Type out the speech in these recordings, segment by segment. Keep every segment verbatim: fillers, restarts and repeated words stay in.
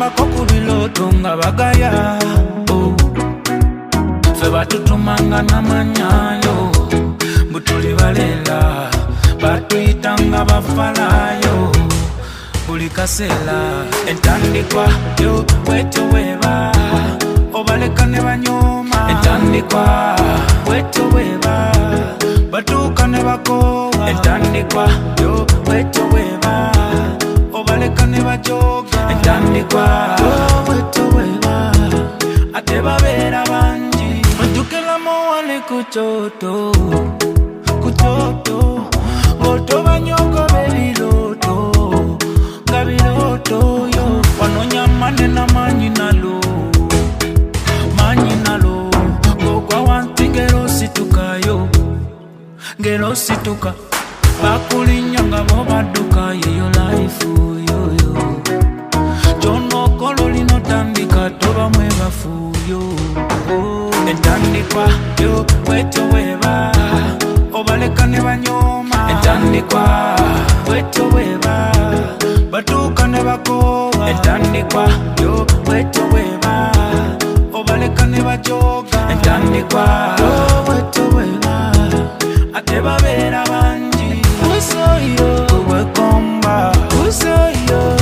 bagamba ko kubiloto nga bagaya oh. Fe batutumanga namanyayo butuli balela batuyitanga bafalayo buli kaseera entandikwa yo wetu weba obaleka ne banyoma entandikwa wetu weba batuuka ne bakowa entandikwa yo wetu weba obaleka ne bajoga entandikwa yo wetu weba ate babeera bangi badukelamu wali ku kyoto ku kyoto otoba nyoko beliloto kabiloto yo wanonya mane na manyi nalo manyi nalo gogwa wanti ngero situka yo ngero situka bakulinyanga bo baduka yo life yo yo jono kololi no tandika toba mwe bafu yo oh. Entandikwa yo wetu weba obaleka ne banyoma entandikwa wetu weba batuka ne bakowa entandikwa yo wetu weba obaleka ne bajoga entandikwa yo wetu weba ate babeera bangi usoyo wekomba usoyo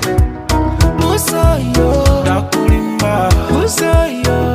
usoyo takulimba usoyo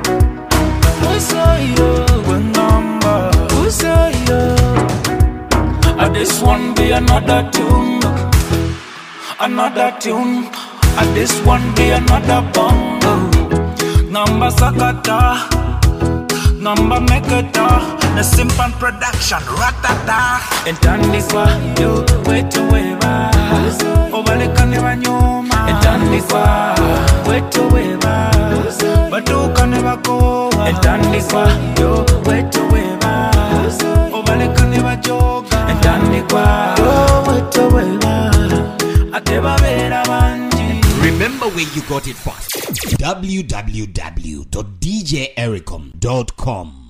usoyo wengamba usoyo. And this one be another tune, another tune. And this one be another bongo. Number sakata, number mekata. The Simpan production, ratata. Entandikwa yo wetu weba obaleka ne banyoma entandikwa wetu weba batuka ne bakowa entandikwa yo wetu weba obaleka ne bajoga entandikwa yo wetu weba ate babeera bangi. Remember where you got it first. w w w dot d j ericom dot com